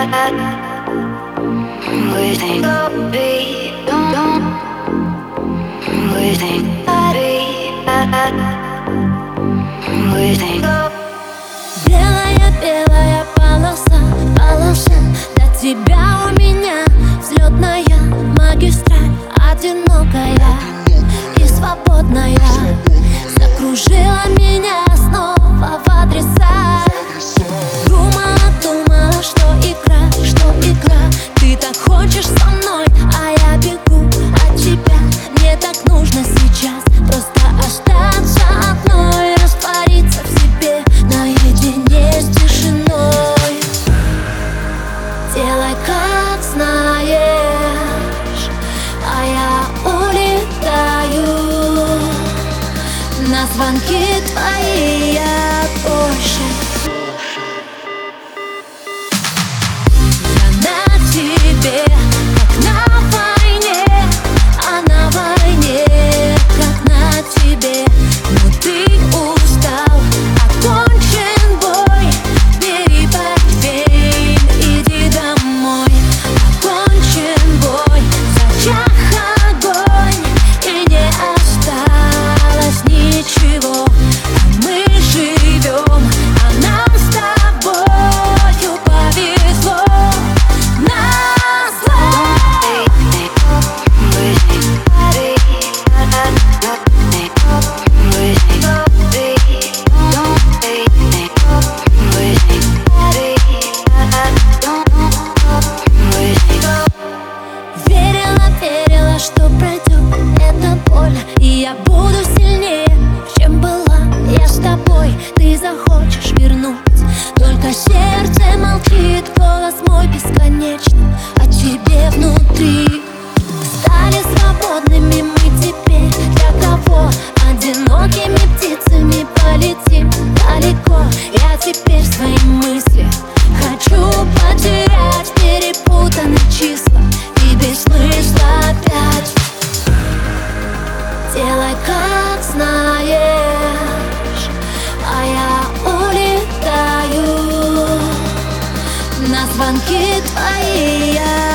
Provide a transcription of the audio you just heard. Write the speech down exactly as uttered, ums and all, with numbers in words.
We think I'll be, don't, don't. We think I'll be, we think I'll. Белая, белая полоса, полоса. До тебя у меня взлетная магистраль, одинокая и свободная. Закружила меня снова в адреса. Думала, думала, что игра, что игра. Ты так хочешь со мной, а я бегу от тебя. Мне так нужно сейчас просто остаться одной, раствориться в себе наедине с тишиной. Делай, как знаешь, а я улетаю. На звонки твои я больше. Я на тебе, как на войне, а на войне, как на тебе. Но ты устал, окончен бой. Бери портфель, иди домой. Окончен бой, зачах огонь, и не осталось ничего. А мы живем, а нам с тобою повезло. Назло. Верила, верила, что пройдет эта боль, и я буду сильнее, чем была. Я с тобой, ты захочешь вернуть. Только сердце молчит, голос мой бесконечный о тебе внутри. Стали свободными мы теперь. Для кого? Одинокими птицами полетим далеко. Я теперь свои мысли хочу потерять. Перепутаны числа и без смысла опять. Делай, как знаешь, а я улетаю. На звонки твои я